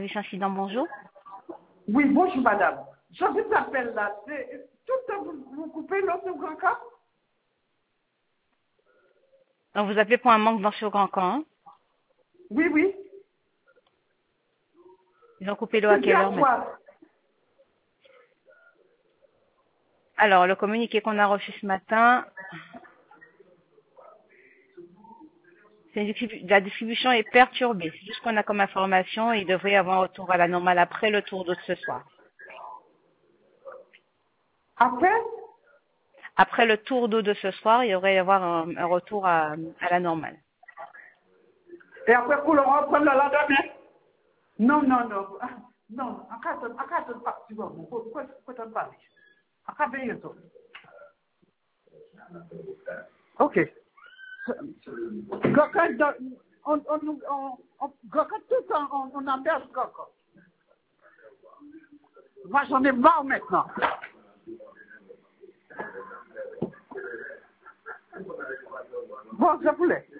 service incident, bonjour. Oui, bonjour madame. Je vous appelle là. Tout le temps, vous coupez l'autre grand cas? Donc, vous appelez pour un manque blanchi au Grand Camp. Hein? Oui, oui. Ils ont coupé l'eau à quelle heure maintenant? Quoi? Alors, le communiqué qu'on a reçu ce matin, la distribution est perturbée. C'est juste qu'on a comme information, il devrait y avoir un retour à la normale après le tour d'eau de ce soir. Après le tour d'eau de ce soir, il devrait y avoir un retour à la normale. Et après, pour le reprendre le lendemain? Non, non, non. Non, akate parti bon. Pourquoi tu parles? Akate yeso. Ok. Goka, Goka tout le temps, on embête Goka. Moi, j'en ai marre maintenant. Bon, je voulais.